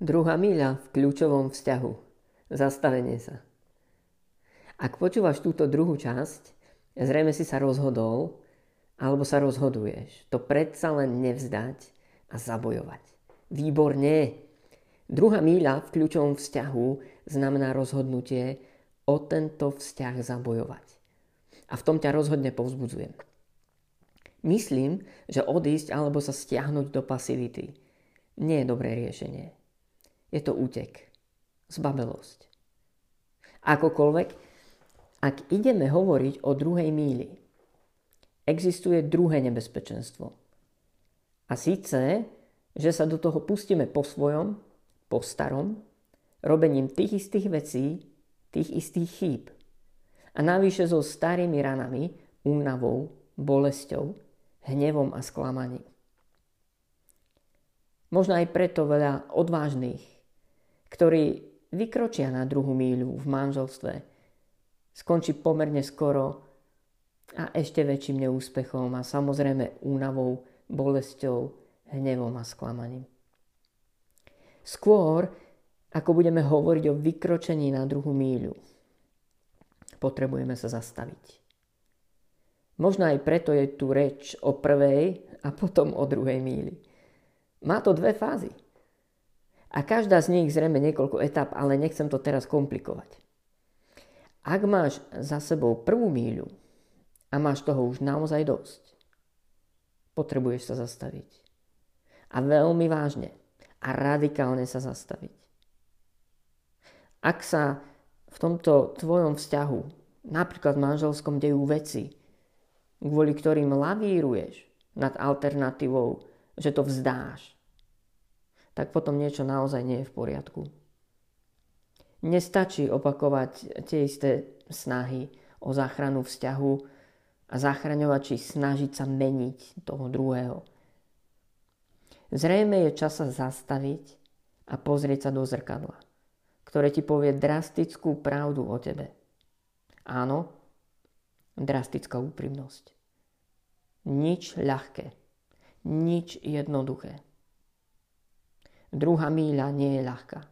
Druhá míľa v kľúčovom vzťahu. Zastavenie sa. Ak počúvaš túto druhú časť, zrejme si sa rozhodol, alebo sa rozhoduješ to predsa len nevzdať a zabojovať. Výborne! Druhá míľa v kľúčovom vzťahu znamená rozhodnutie o tento vzťah zabojovať. A v tom ťa rozhodne povzbudzujem. Myslím, že odísť alebo sa stiahnuť do pasivity nie je dobré riešenie. Je to útek, zbabelosť. Akokoľvek, ak ideme hovoriť o druhej míli, existuje druhé nebezpečenstvo. A síce, že sa do toho pustíme po svojom, po starom, robením tých istých vecí, tých istých chýb. A navyše so starými ranami, únavou, bolesťou, hnevom a sklamaním. Možno aj preto veľa odvážnych, ktorí vykročia na druhú míľu v manželstve, skončí pomerne skoro a ešte väčším neúspechom a samozrejme únavou, bolesťou, hnevom a sklamaním. Skôr, ako budeme hovoriť o vykročení na druhú míľu, potrebujeme sa zastaviť. Možno aj preto je tu reč o prvej a potom o druhej míli. Má to dve fázy. A každá z nich zrejme niekoľko etap, ale nechcem to teraz komplikovať. Ak máš za sebou prvú míľu a máš toho už naozaj dosť, potrebuješ sa zastaviť. A veľmi vážne a radikálne sa zastaviť. Ak sa v tomto tvojom vzťahu, napríklad v manželskom, dejú veci, kvôli ktorým lavíruješ nad alternatívou, že to vzdáš, tak potom niečo naozaj nie je v poriadku. Nestačí opakovať tie isté snahy o záchranu vzťahu a zachraňovať či snažiť sa meniť toho druhého. Zrejme je čas sa zastaviť a pozrieť sa do zrkadla, ktoré ti povie drastickú pravdu o tebe. Áno, drastická úprimnosť. Nič ľahké, nič jednoduché. Druhá míľa nie je ľahká.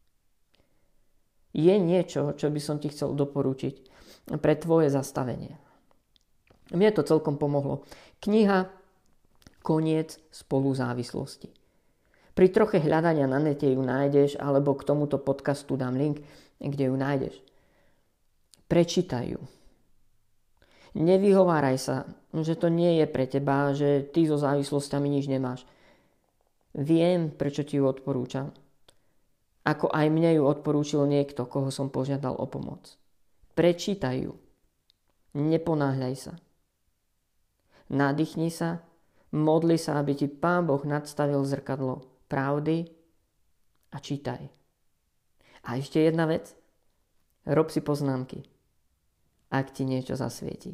Je niečo, čo by som ti chcel doporučiť pre tvoje zastavenie. Mne to celkom pomohlo. Kniha Koniec spoluzávislosti. Pri troche hľadania na nete ju nájdeš, alebo k tomuto podcastu dám link, kde ju nájdeš. Prečítaj ju. Nevyhováraj sa, že to nie je pre teba, že ty so závislosťami nič nemáš. Viem, prečo ti ju odporúčam. Ako aj mne ju odporúčil niekto, koho som požiadal o pomoc. Prečítaj ju. Neponáhľaj sa. Nadýchni sa, modli sa, aby ti Pán Boh nadstavil zrkadlo pravdy a čítaj. A ešte jedna vec. Rob si poznámky, ak ti niečo zasvieti.